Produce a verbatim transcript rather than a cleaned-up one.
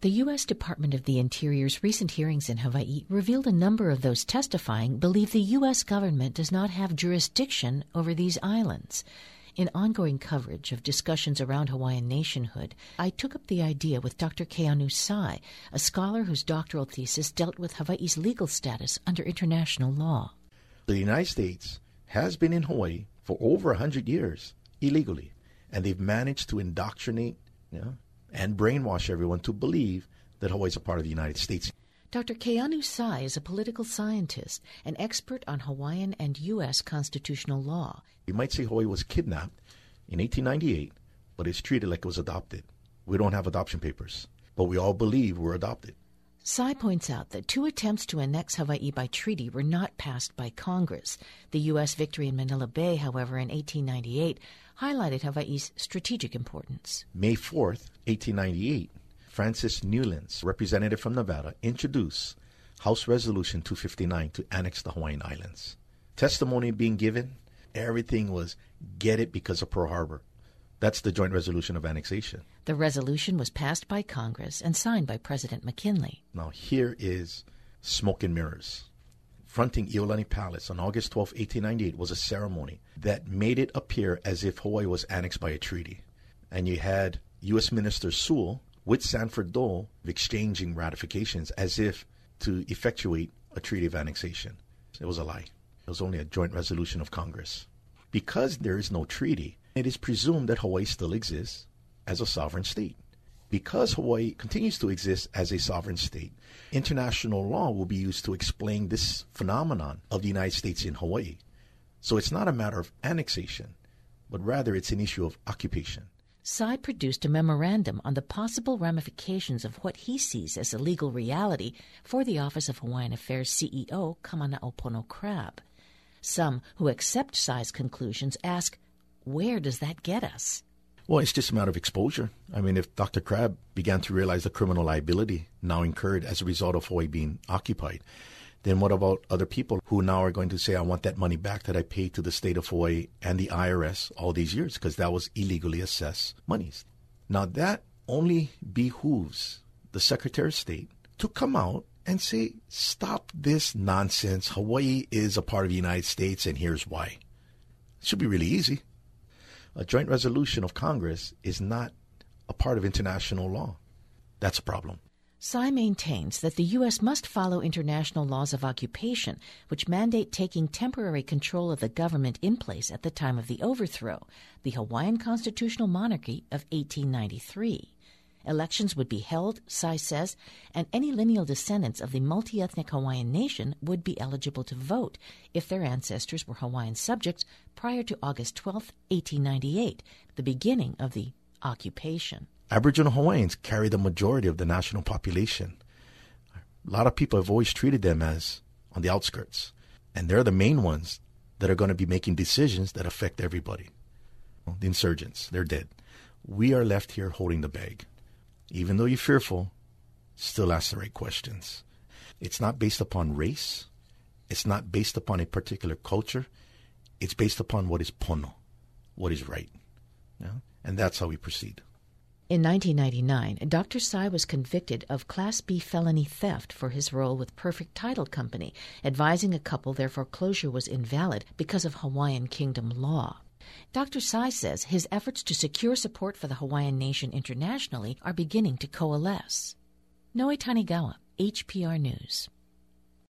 The U S Department of the Interior's recent hearings in Hawaii revealed a number of those testifying believe the U S government does not have jurisdiction over these islands. In ongoing coverage of discussions around Hawaiian nationhood, I took up the idea with Doctor Keanu Sai, a scholar whose doctoral thesis dealt with Hawaii's legal status under international law. The United States has been in Hawaii for over one hundred years illegally, and they've managed to indoctrinate, you know, and brainwash everyone to believe that Hawaii is a part of the United States. Doctor Keanu Sai is a political scientist, an expert on Hawaiian and U S constitutional law. You might say Hawaii was kidnapped in eighteen ninety-eight, but it's treated like it was adopted. We don't have adoption papers, but we all believe we're adopted. Sai points out that two attempts to annex Hawaii by treaty were not passed by Congress. The U S victory in Manila Bay, however, in eighteen ninety-eight, highlighted Hawaii's strategic importance. May fourth, eighteen ninety-eight, Francis Newlands, representative from Nevada, introduced House Resolution two fifty-nine to annex the Hawaiian Islands. Testimony being given, everything was get it because of Pearl Harbor. That's the joint resolution of annexation. The resolution was passed by Congress and signed by President McKinley. Now here is smoke and mirrors. Fronting Iolani Palace on August twelfth, eighteen ninety-eight was a ceremony that made it appear as if Hawaii was annexed by a treaty. And you had U S Minister Sewell with Sanford Dole exchanging ratifications as if to effectuate a treaty of annexation. It was a lie. It was only a joint resolution of Congress. Because there is no treaty, it is presumed that Hawaii still exists as a sovereign state. Because Hawaii continues to exist as a sovereign state, international law will be used to explain this phenomenon of the United States in Hawaii. So it's not a matter of annexation, but rather it's an issue of occupation. Sai produced a memorandum on the possible ramifications of what he sees as a legal reality for the Office of Hawaiian Affairs C E O Kamana'opono Crab. Some who accept Sai's conclusions ask, where does that get us? Well, it's just a matter of exposure. I mean, if Doctor Crab began to realize the criminal liability now incurred as a result of Hawaii being occupied, then what about other people who now are going to say, I want that money back that I paid to the state of Hawaii and the I R S all these years because that was illegally assessed monies. Now, that only behooves the Secretary of State to come out and say, stop this nonsense. Hawaii is a part of the United States, and here's why. It should be really easy. A joint resolution of Congress is not a part of international law. That's a problem. Sai maintains that the U S must follow international laws of occupation, which mandate taking temporary control of the government in place at the time of the overthrow, the Hawaiian constitutional monarchy of eighteen ninety-three. Elections would be held, Sai says, and any lineal descendants of the multi-ethnic Hawaiian nation would be eligible to vote if their ancestors were Hawaiian subjects prior to August twelfth, eighteen ninety-eight, the beginning of the occupation. Aboriginal Hawaiians carry the majority of the national population. A lot of people have always treated them as on the outskirts, and they're the main ones that are going to be making decisions that affect everybody. Well, the insurgents, they're dead. We are left here holding the bag. Even though you're fearful, still ask the right questions. It's not based upon race. It's not based upon a particular culture. It's based upon what is pono, what is right. Yeah? And that's how we proceed. In nineteen ninety-nine, Doctor Sai was convicted of Class B felony theft for his role with Perfect Title Company, advising a couple their foreclosure was invalid because of Hawaiian Kingdom law. Doctor Sai says his efforts to secure support for the Hawaiian nation internationally are beginning to coalesce. Noe Tanigawa, H P R News.